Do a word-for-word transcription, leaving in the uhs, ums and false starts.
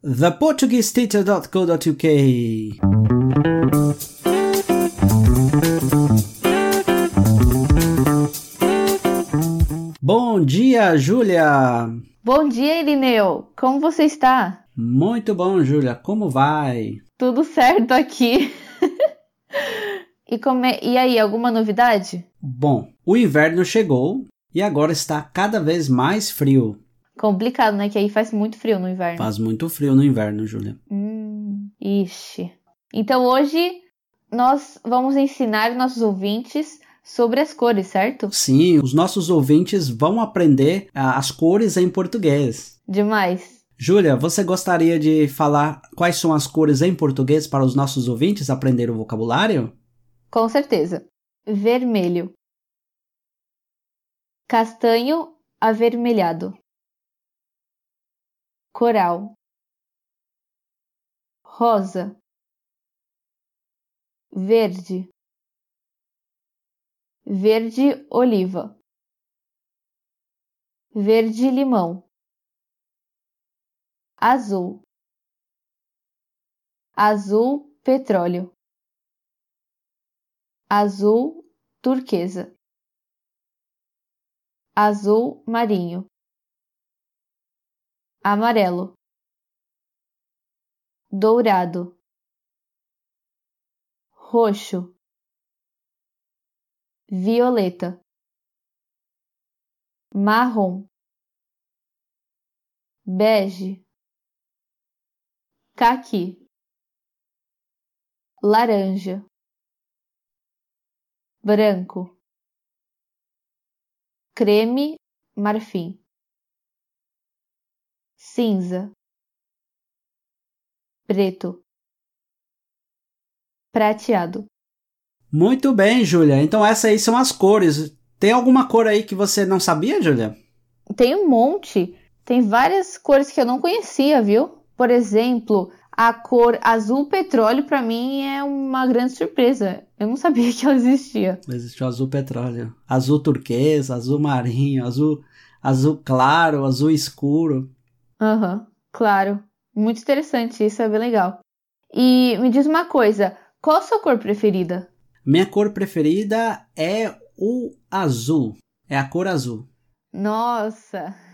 the portuguese teacher dot co dot u k. Bom dia, Júlia! Bom dia, Irineu! Como você está? Muito bom, Júlia. Como vai? Tudo certo aqui. e, como é... e aí, alguma novidade? Bom, o inverno chegou e agora está cada vez mais frio. Complicado, né? Que aí faz muito frio no inverno. Faz muito frio no inverno, Júlia. Hum, ixi. Então hoje nós vamos ensinar nossos ouvintes sobre as cores, certo? Sim, os nossos ouvintes vão aprender as cores em português. Demais. Júlia, você gostaria de falar quais são as cores em português para os nossos ouvintes aprender o vocabulário? Com certeza. Vermelho. Castanho avermelhado. Coral. Rosa. Verde. Verde oliva. Verde limão. Azul. Azul petróleo. Azul turquesa. Azul marinho. Amarelo. Dourado. Roxo. Violeta. Marrom. Bege. Caqui. Laranja. Branco. Creme marfim. Cinza. Preto. Prateado. Muito bem, Júlia. Então essas aí são as cores. Tem alguma cor aí que você não sabia, Júlia? Tem um monte. Tem várias cores que eu não conhecia, viu? Por exemplo, a cor azul petróleo para mim é uma grande surpresa. Eu não sabia que ela existia. Existe o azul petróleo. Azul turquesa, azul marinho, azul, azul claro, azul escuro. Aham, uhum, claro. Muito interessante, isso é bem legal. E me diz uma coisa, qual a sua cor preferida? Minha cor preferida é o azul. É a cor azul. Nossa,